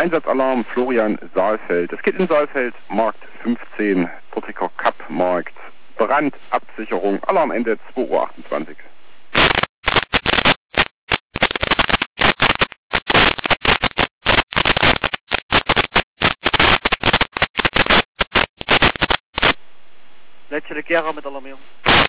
Einsatzalarm Florian Saalfeld. Es geht in Saalfeld, Markt 15, Portiker Cup Markt. Brandabsicherung, Alarmende 2:28 Uhr. Letzte Gera mit Alarmierung.